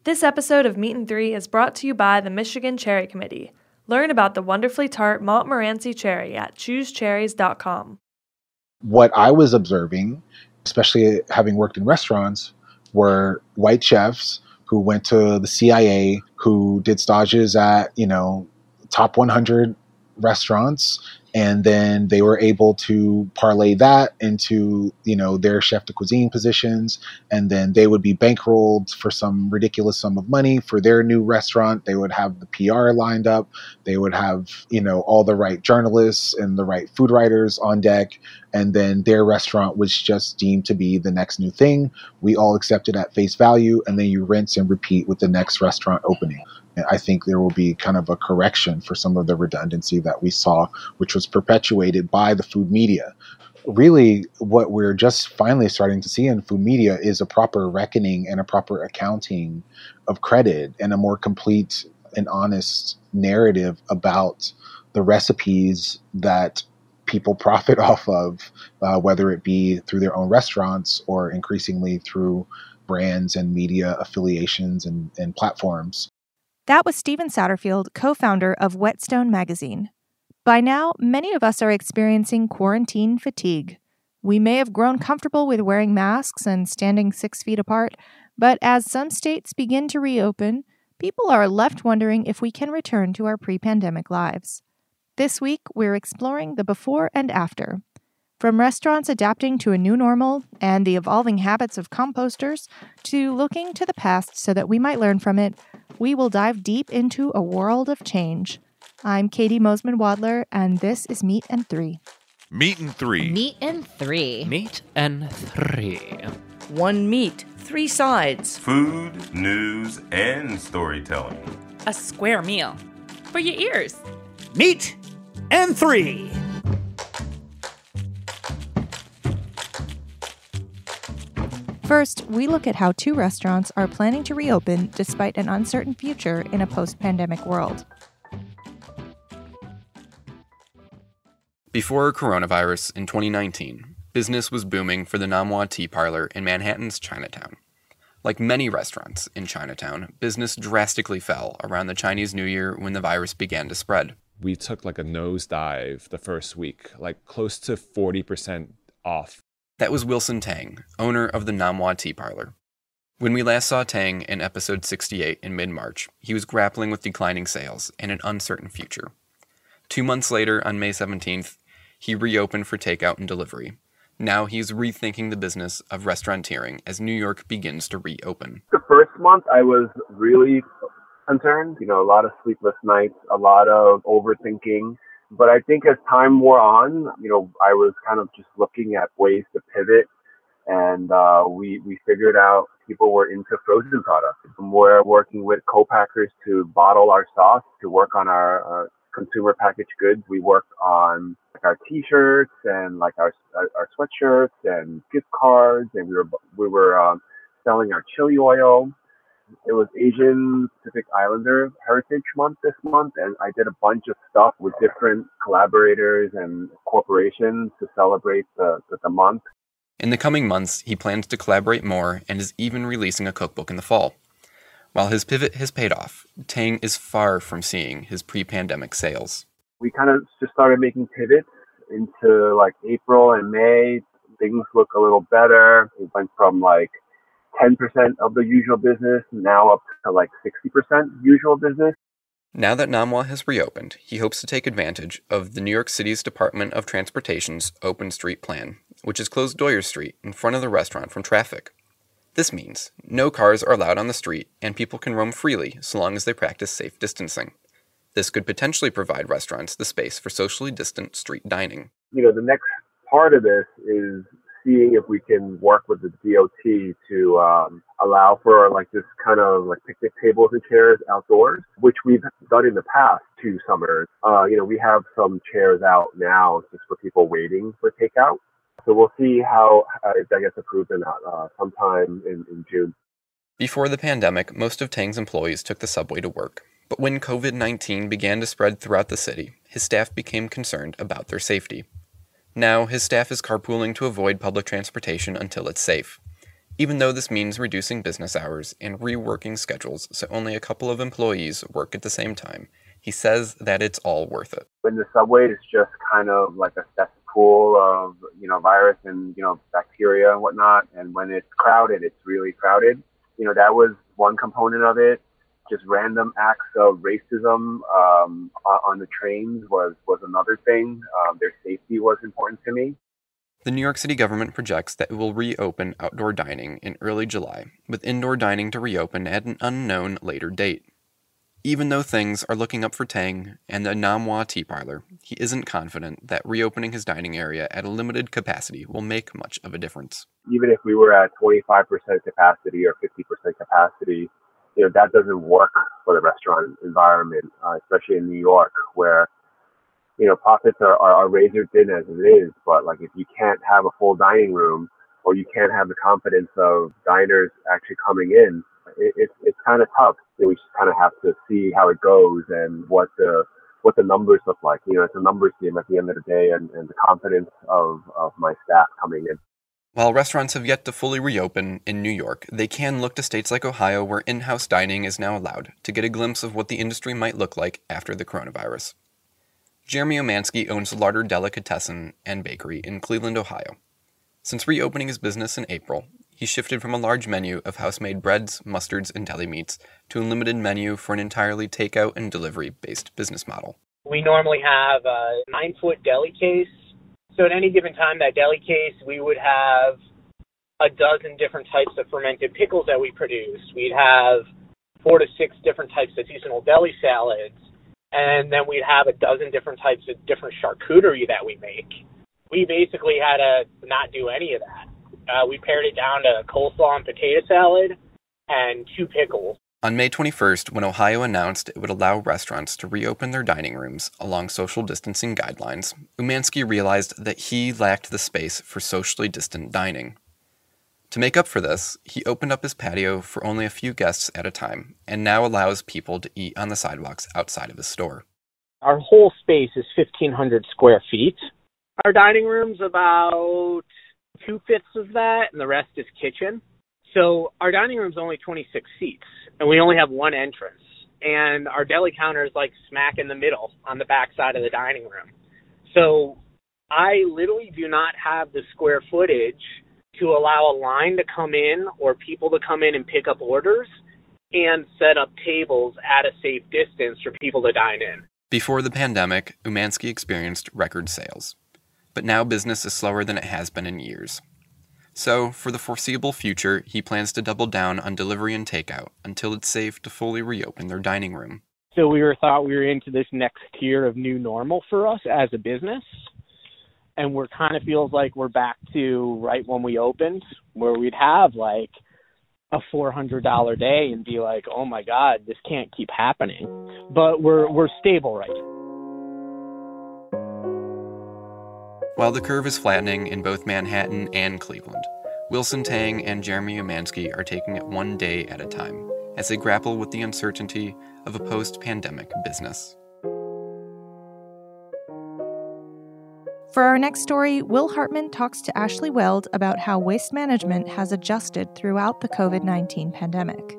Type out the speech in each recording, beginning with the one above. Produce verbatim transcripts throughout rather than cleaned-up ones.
This episode of Meat and Three is brought to you by the Michigan Cherry Committee. Learn about the wonderfully tart Montmorency cherry at choose cherries dot com. What I was observing, especially having worked in restaurants, were white chefs who went to the C I A, who did stages at, you know, top one hundred restaurants, and then they were able to parlay that into, you know, their chef de cuisine positions, and then they would be bankrolled for some ridiculous sum of money for their new restaurant. They would have the P R lined up. They would have, you know, all the right journalists and the right food writers on deck, and then their restaurant was just deemed to be the next new thing. We all accept it at face value, and then you rinse and repeat with the next restaurant opening. And I think there will be kind of a correction for some of the redundancy that we saw, which was perpetuated by the food media. Really, what we're just finally starting to see in food media is a proper reckoning and a proper accounting of credit and a more complete and honest narrative about the recipes that people profit off of, uh, whether it be through their own restaurants or increasingly through brands and media affiliations and, and platforms. That was Stephen Satterfield, co-founder of Whetstone Magazine. By now, many of us are experiencing quarantine fatigue. We may have grown comfortable with wearing masks and standing six feet apart, but as some states begin to reopen, people are left wondering if we can return to our pre-pandemic lives. This week, we're exploring the before and after. From restaurants adapting to a new normal and the evolving habits of composters to looking to the past so that we might learn from it, we will dive deep into a world of change. I'm Katie Mosman-Wadler, and this is Meat and Three. Meat and Three. Meat and Three. Meat and Three. One meat, three sides. Food, news, and storytelling. A square meal for your ears. Meat and Three. First, we look at how two restaurants are planning to reopen despite an uncertain future in a post-pandemic world. Before coronavirus in twenty nineteen, business was booming for the Nam Wah Tea Parlor in Manhattan's Chinatown. Like many restaurants in Chinatown, business drastically fell around the Chinese New Year when the virus began to spread. We took like a nosedive the first week, like close to forty percent off. That was Wilson Tang, owner of the Nam Wah Tea Parlor. When we last saw Tang in episode sixty-eight in mid-March, he was grappling with declining sales and an uncertain future. Two months later, on May seventeenth, he reopened for takeout and delivery. Now he's rethinking the business of restaurateuring as New York begins to reopen. The first month I was really concerned, you know, a lot of sleepless nights, a lot of overthinking. But I think as time wore on, you know, I was kind of just looking at ways to pivot, and uh, we we figured out people were into frozen products. We're working with co-packers to bottle our sauce, to work on our uh, consumer packaged goods. We worked on like our T-shirts and like our our, our sweatshirts and gift cards, and we were we were um, selling our chili oil. It was Asian Pacific Islander Heritage Month this month, and I did a bunch of stuff with different collaborators and corporations to celebrate the, the, the month. In the coming months, he plans to collaborate more and is even releasing a cookbook in the fall. While his pivot has paid off, Tang is far from seeing his pre-pandemic sales. We kind of just started making pivots into like April and May. Things look a little better. It went from like ten percent of the usual business, now up to like sixty percent usual business. Now that Nam Wah has reopened, he hopes to take advantage of the New York City's Department of Transportation's Open Street Plan, which has closed Doyer Street in front of the restaurant from traffic. This means no cars are allowed on the street and people can roam freely so long as they practice safe distancing. This could potentially provide restaurants the space for socially distant street dining. You know, the next part of this is seeing if we can work with the D O T to um, allow for like this kind of like picnic tables and chairs outdoors, which we've done in the past two summers. Uh, you know, we have some chairs out now just for people waiting for takeout. So we'll see how uh, if that gets approved or not uh, sometime in, in June. Before the pandemic, most of Tang's employees took the subway to work. But when covid nineteen began to spread throughout the city, his staff became concerned about their safety. Now, his staff is carpooling to avoid public transportation until it's safe. even though this means reducing business hours and reworking schedules so only a couple of employees work at the same time. He says that it's all worth it. When the subway is just kind of like a cesspool of, you know, virus and, you know, bacteria and whatnot, and when it's crowded, it's really crowded. You know, that was one component of it. Just random acts of racism um, on the trains was, was another thing. Um, their safety was important to me. The New York City government projects that it will reopen outdoor dining in early July, with indoor dining to reopen at an unknown later date. Even though things are looking up for Tang and the Nam Wah Tea Parlor, he isn't confident that reopening his dining area at a limited capacity will make much of a difference. Even if we were at twenty-five percent capacity or fifty percent capacity, you know, that doesn't work for the restaurant environment, uh, especially in New York, where, you know, profits are, are, are razor thin as it is. But like, if you can't have a full dining room, or you can't have the confidence of diners actually coming in, it, it, it's kind of tough. You know, we just kind of have to see how it goes and what the what the numbers look like. You know, it's a numbers game at the end of the day, and, and the confidence of, of my staff coming in. While restaurants have yet to fully reopen in New York, they can look to states like Ohio, where in-house dining is now allowed, to get a glimpse of what the industry might look like after the coronavirus. Jeremy Omansky owns Larder Delicatessen and Bakery in Cleveland, Ohio. Since reopening his business in April, he shifted from a large menu of house-made breads, mustards, and deli meats to a limited menu for an entirely takeout and delivery-based business model. We normally have a nine-foot deli case. So at any given time, that deli case, we would have a dozen different types of fermented pickles that we produce. We'd have four to six different types of seasonal deli salads. And then we'd have a dozen different types of different charcuterie that we make. We basically had to not do any of that. Uh, we pared it down to coleslaw and potato salad and two pickles. On May twenty-first, when Ohio announced it would allow restaurants to reopen their dining rooms along social distancing guidelines, Umansky realized that he lacked the space for socially distant dining. To make up for this, he opened up his patio for only a few guests at a time, and now allows people to eat on the sidewalks outside of his store. Our whole space is fifteen hundred square feet. Our dining room's about two-fifths of that, and the rest is kitchen. So our dining room's only twenty-six seats, and we only have one entrance. And our deli counter is like smack in the middle on the back side of the dining room. So I literally do not have the square footage to allow a line to come in or people to come in and pick up orders and set up tables at a safe distance for people to dine in. Before the pandemic, Umansky experienced record sales. But now business is slower than it has been in years. So, for the foreseeable future, he plans to double down on delivery and takeout until it's safe to fully reopen their dining room. So we were thought we were into this next tier of new normal for us as a business. And we're kind of feels like we're back to right when we opened, where we'd have like a four hundred dollars day and be like, oh my God, this can't keep happening. But we're we're stable right now. While the curve is flattening in both Manhattan and Cleveland, Wilson Tang and Jeremy Umansky are taking it one day at a time as they grapple with the uncertainty of a post-pandemic business. For our next story, Will Hartman talks to Ashley Weld about how waste management has adjusted throughout the covid nineteen pandemic.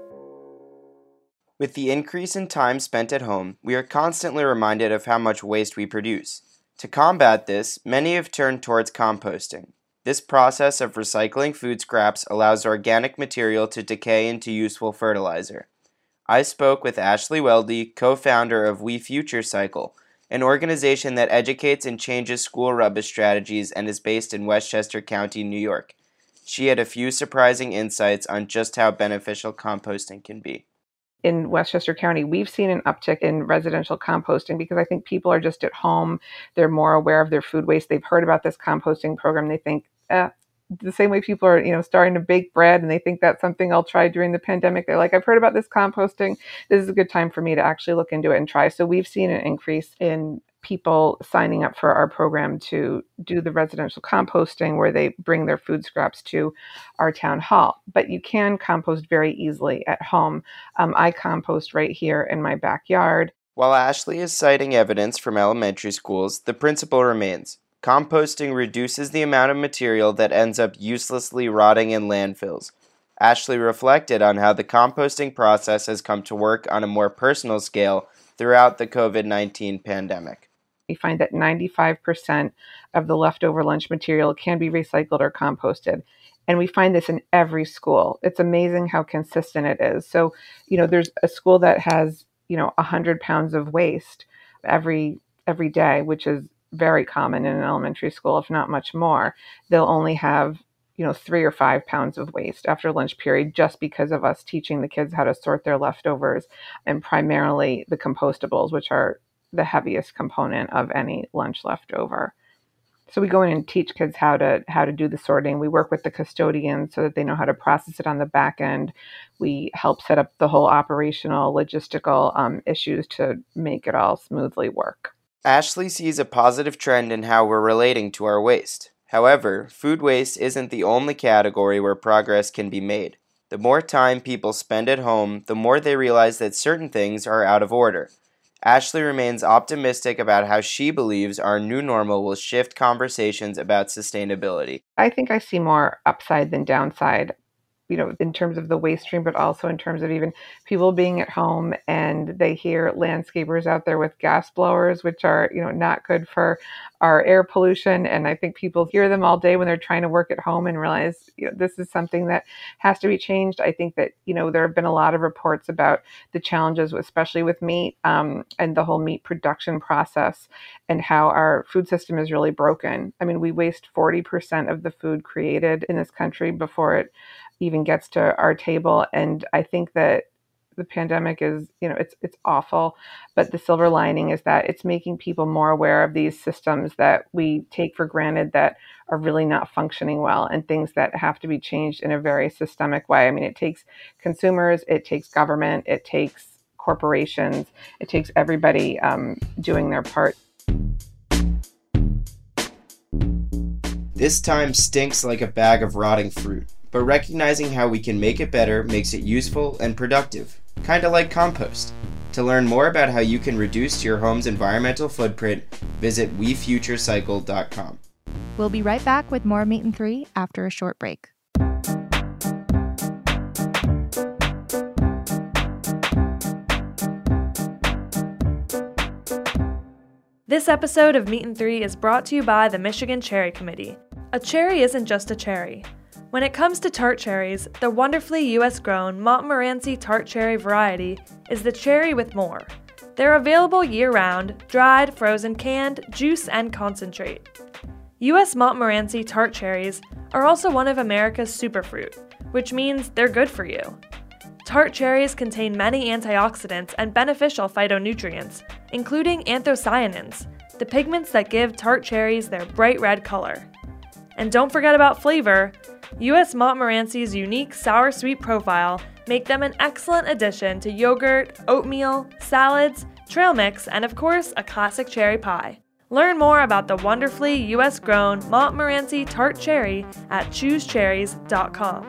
With the increase in time spent at home, we are constantly reminded of how much waste we produce. To combat this, many have turned towards composting. This process of recycling food scraps allows organic material to decay into useful fertilizer. I spoke with Ashley Weldy, co-founder of We Future Cycle, an organization that educates and changes school rubbish strategies and is based in Westchester County, New York. She had a few surprising insights on just how beneficial composting can be. In Westchester County, we've seen an uptick in residential composting because I think people are just at home. They're more aware of their food waste. They've heard about this composting program. They think, eh, the same way people are, you know, starting to bake bread and they think that's something I'll try during the pandemic. They're like, I've heard about this composting. This is a good time for me to actually look into it and try. So we've seen an increase in people signing up for our program to do the residential composting where they bring their food scraps to our town hall. But you can compost very easily at home. Um, I compost right here in my backyard. While Ashley is citing evidence from elementary schools, the principle remains. Composting reduces the amount of material that ends up uselessly rotting in landfills. Ashley reflected on how the composting process has come to work on a more personal scale throughout the covid nineteen pandemic. We find that ninety-five percent of the leftover lunch material can be recycled or composted. And we find this in every school. It's amazing how consistent it is. So, you know, there's a school that has, you know, one hundred pounds of waste every every day, which is very common in an elementary school, if not much more. They'll only have, you know, three or five pounds of waste after lunch period, just because of us teaching the kids how to sort their leftovers, and primarily the compostables, which are the heaviest component of any lunch leftover. So we go in and teach kids how to how to do the sorting. We work with the custodians so that they know how to process it on the back end. We help set up the whole operational, logistical um, issues to make it all smoothly work. Ashley sees a positive trend in how we're relating to our waste. However, food waste isn't the only category where progress can be made. The more time people spend at home, the more they realize that certain things are out of order. Ashley remains optimistic about how she believes our new normal will shift conversations about sustainability. I think I see more upside than downside, you know, in terms of the waste stream, but also in terms of even people being at home and they hear landscapers out there with gas blowers, which are, you know, not good for our air pollution. And I think people hear them all day when they're trying to work at home and realize, you know, this is something that has to be changed. I think that, you know, there have been a lot of reports about the challenges, especially with meat um, and the whole meat production process and how our food system is really broken. I mean, we waste forty percent of the food created in this country before it even gets to our table. And I think that the pandemic is, you know, it's it's awful, but the silver lining is that it's making people more aware of these systems that we take for granted that are really not functioning well, and things that have to be changed in a very systemic way. I mean, it takes consumers, it takes government, it takes corporations, it takes everybody um, doing their part. This time stinks like a bag of rotting fruit, but recognizing how we can make it better makes it useful and productive, kind of like compost. To learn more about how you can reduce your home's environmental footprint, visit we future cycle dot com. We'll be right back with more Meat and Three after a short break. This episode of Meat and Three is brought to you by the Michigan Cherry Committee. A cherry isn't just a cherry. When it comes to tart cherries, the wonderfully U S-grown Montmorency tart cherry variety is the cherry with more. They're available year-round, dried, frozen, canned, juice, and concentrate. U S Montmorency tart cherries are also one of America's superfruit, which means they're good for you. Tart cherries contain many antioxidants and beneficial phytonutrients, including anthocyanins, the pigments that give tart cherries their bright red color. And don't forget about flavor. U S Montmorency's unique sour-sweet profile make them an excellent addition to yogurt, oatmeal, salads, trail mix, and of course, a classic cherry pie. Learn more about the wonderfully U S-grown Montmorency tart cherry at choose cherries dot com.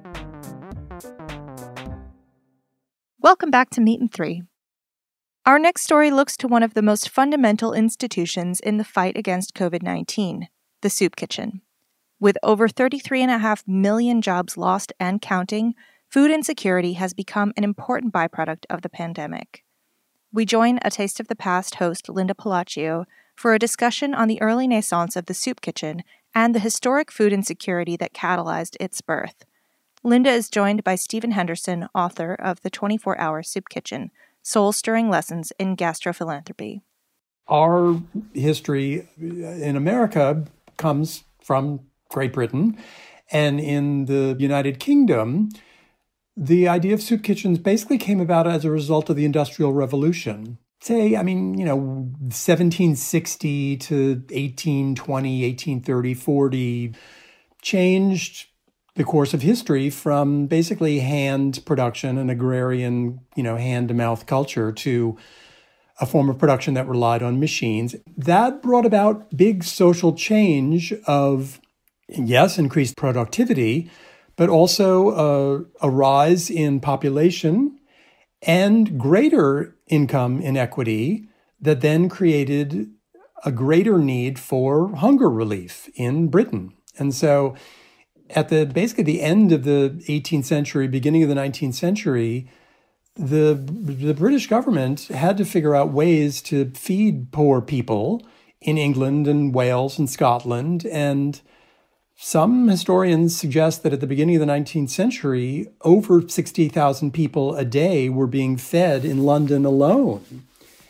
Welcome back to Meat and Three. Our next story looks to one of the most fundamental institutions in the fight against covid nineteen, the soup kitchen. With over thirty-three point five million jobs lost and counting, food insecurity has become an important byproduct of the pandemic. We join A Taste of the Past host Linda Palacio for a discussion on the early naissance of the soup kitchen and the historic food insecurity that catalyzed its birth. Linda is joined by Stephen Henderson, author of The twenty-four hour Soup Kitchen, Soul-Stirring Lessons in Gastrophilanthropy. Our history in America comes from Great Britain, and in the United Kingdom, the idea of soup kitchens basically came about as a result of the Industrial Revolution. Say, I mean, you know, seventeen sixty to eighteen twenty, eighteen thirty, forty changed the course of history from basically hand production, an agrarian, you know, hand-to-mouth culture, to a form of production that relied on machines. That brought about big social change of, yes, increased productivity, but also uh, a rise in population and greater income inequity that then created a greater need for hunger relief in Britain. And so at the basically the end of the eighteenth century, beginning of the nineteenth century, the, the British government had to figure out ways to feed poor people in England and Wales and Scotland. And some historians suggest that at the beginning of the nineteenth century, over sixty thousand people a day were being fed in London alone.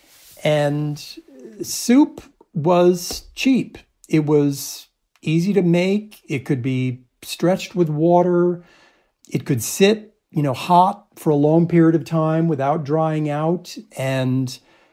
And soup was cheap. It was easy to make. It could be stretched with water. It could sit, you know, hot for a long period of time without drying out. And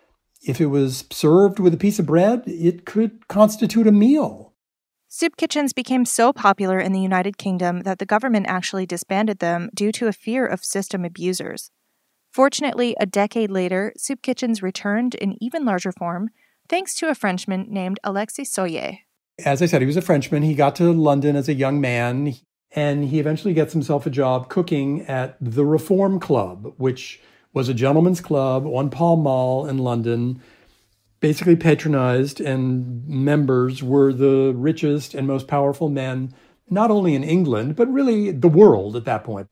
if it was served with a piece of bread, it could constitute a meal. Soup kitchens became so popular in the United Kingdom that the government actually disbanded them due to a fear of system abusers. Fortunately, a decade later, soup kitchens returned in even larger form, thanks to a Frenchman named Alexis Soyer. As I said, he was a Frenchman. He got to London as a young man, and he eventually gets himself a job cooking at the Reform Club, which was a gentleman's club on Pall Mall in London, basically patronized, and members were the richest and most powerful men, not only in England, but really the world at that point.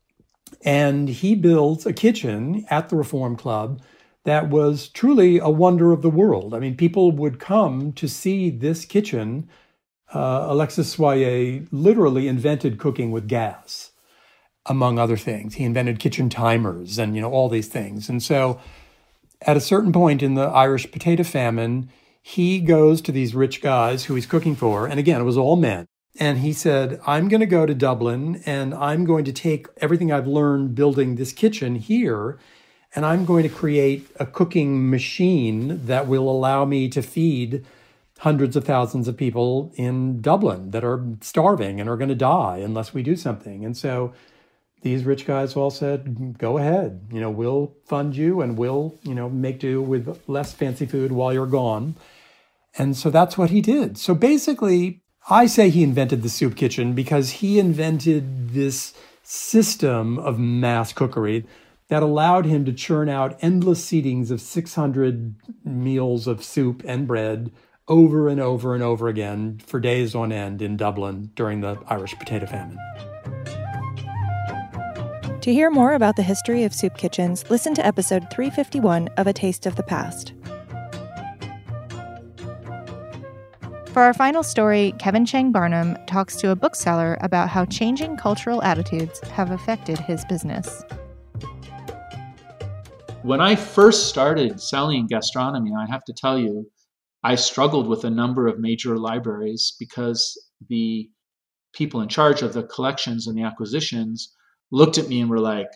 And he builds a kitchen at the Reform Club that was truly a wonder of the world. I mean, people would come to see this kitchen. Uh, Alexis Soyer literally invented cooking with gas, among other things. He invented kitchen timers and, you know, all these things. And so at a certain point in the Irish potato famine, he goes to these rich guys who he's cooking for. And again, it was all men. And he said, I'm going to go to Dublin and I'm going to take everything I've learned building this kitchen here, and I'm going to create a cooking machine that will allow me to feed hundreds of thousands of people in Dublin that are starving and are going to die unless we do something. And so these rich guys all said, go ahead, you know, we'll fund you and we'll, you know, make do with less fancy food while you're gone. And so that's what he did. So basically, I say he invented the soup kitchen because he invented this system of mass cookery that allowed him to churn out endless seatings of six hundred meals of soup and bread over and over and over again for days on end in Dublin during the Irish potato famine. To hear more about the history of soup kitchens, listen to episode three fifty-one of A Taste of the Past. For our final story, Kevin Chang Barnum talks to a bookseller about how changing cultural attitudes have affected his business. When I first started selling gastronomy, I have to tell you, I struggled with a number of major libraries because the people in charge of the collections and the acquisitions looked at me and were like,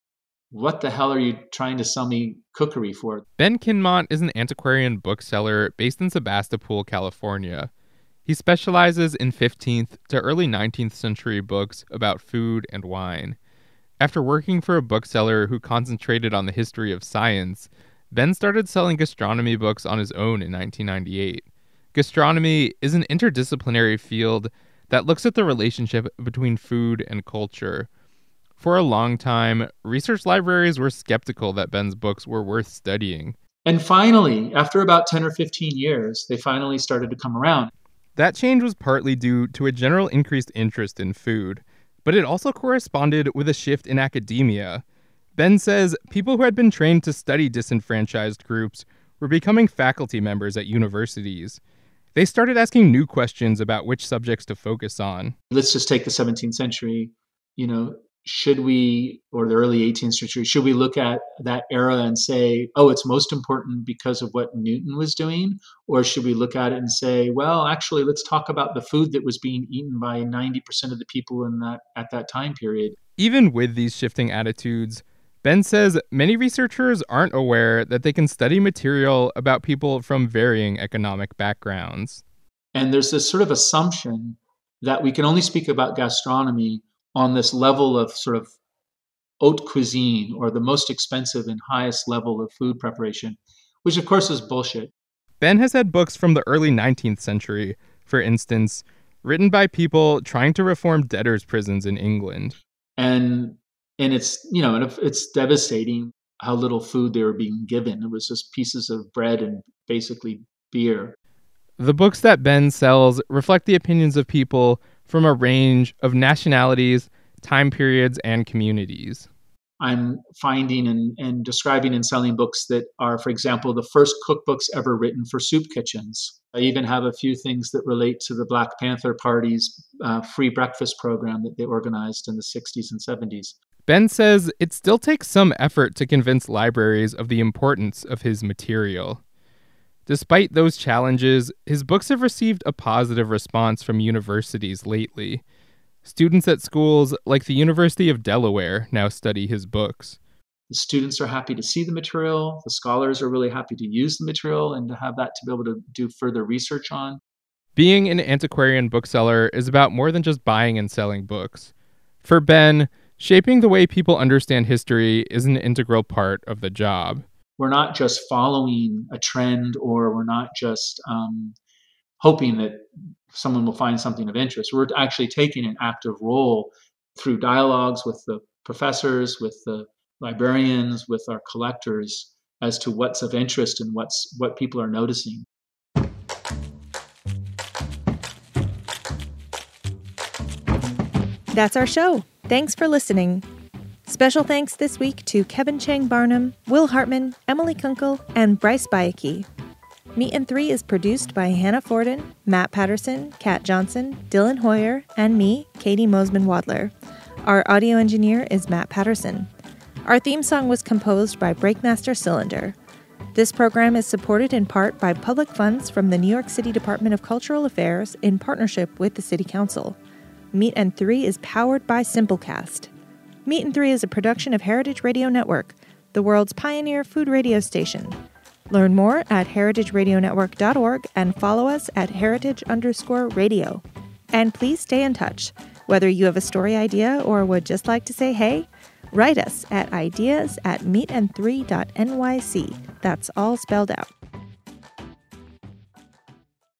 what the hell are you trying to sell me cookery for? Ben Kinmont is an antiquarian bookseller based in Sebastopol, California. He specializes in fifteenth to early nineteenth century books about food and wine. After working for a bookseller who concentrated on the history of science, Ben started selling gastronomy books on his own in nineteen ninety-eight. Gastronomy is an interdisciplinary field that looks at the relationship between food and culture. For a long time, research libraries were skeptical that Ben's books were worth studying. And finally, after about ten or fifteen years, they finally started to come around. That change was partly due to a general increased interest in food, but it also corresponded with a shift in academia. Ben says people who had been trained to study disenfranchised groups were becoming faculty members at universities. They started asking new questions about which subjects to focus on. Let's just take the seventeenth century, you know, should we, or the early eighteenth century, should we look at that era and say, oh, it's most important because of what Newton was doing? Or should we look at it and say, well, actually, let's talk about the food that was being eaten by ninety percent of the people in that at that time period? Even with these shifting attitudes, Ben says many researchers aren't aware that they can study material about people from varying economic backgrounds. And there's this sort of assumption that we can only speak about gastronomy on this level of sort of haute cuisine, or the most expensive and highest level of food preparation, which of course is bullshit. Ben has had books from the early nineteenth century, for instance, written by people trying to reform debtors' prisons in England. And and it's, you know, it's devastating how little food they were being given. It was just pieces of bread and basically beer. The books that Ben sells reflect the opinions of people from a range of nationalities, time periods, and communities. I'm finding and, and describing and selling books that are, for example, the first cookbooks ever written for soup kitchens. I even have a few things that relate to the Black Panther Party's uh, free breakfast program that they organized in the sixties and seventies. Ben says it still takes some effort to convince libraries of the importance of his material. Despite those challenges, his books have received a positive response from universities lately. Students at schools like the University of Delaware now study his books. The students are happy to see the material. The scholars are really happy to use the material and to have that to be able to do further research on. Being an antiquarian bookseller is about more than just buying and selling books. For Ben, shaping the way people understand history is an integral part of the job. We're not just following a trend, or we're not just um, hoping that someone will find something of interest. We're actually taking an active role through dialogues with the professors, with the librarians, with our collectors, as to what's of interest and what's what people are noticing. That's our show. Thanks for listening. Special thanks this week to Kevin Chang Barnum, Will Hartman, Emily Kunkel, and Bryce Bayeki. Meat and Three is produced by Hannah Forden, Matt Patterson, Kat Johnson, Dylan Hoyer, and me, Katie Mosman-Wadler. Our audio engineer is Matt Patterson. Our theme song was composed by Breakmaster Cylinder. This program is supported in part by public funds from the New York City Department of Cultural Affairs in partnership with the City Council. Meat and Three is powered by Simplecast. Meat and Three is a production of Heritage Radio Network, the world's pioneer food radio station. Learn more at heritage radio network dot org and follow us at heritage underscore radio. And please stay in touch. Whether you have a story idea or would just like to say hey, write us at ideas at meat and three dot n y c. That's all spelled out.